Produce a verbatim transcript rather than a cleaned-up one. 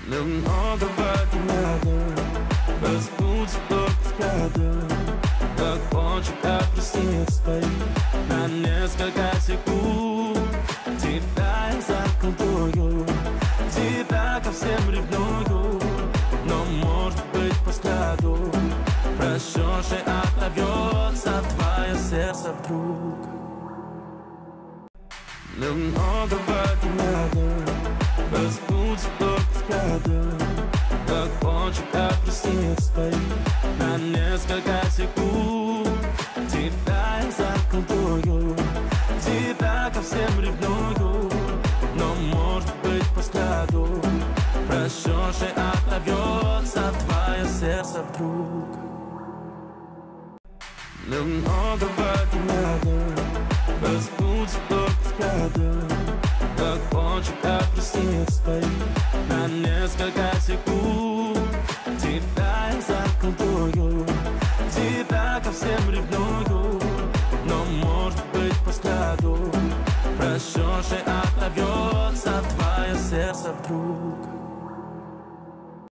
Немного воды надо, разбудит только взглядом. Как пончик апельсин стоит на несколько секунд. Тебя я заколдую, тебя ко всем ревную. Но может быть по взгляду прощешь и отобьется твое сердце вдруг. Немного воды надо, разбудит только взглядом. Как пончик апельсин стоит на несколько секунд. Тебя я заколдую, тебя ко всем ревную. Но может быть по взгляду прощешь и отобьется твое сердце вдруг. Немного воды надо, разбудит только взглядом. Как пончик апельсин стоит на несколько секунд. Тебя я заколдую, тебя ко всем ревную. Но может быть по взгляду прощешь и отобьется твое сердце вдруг.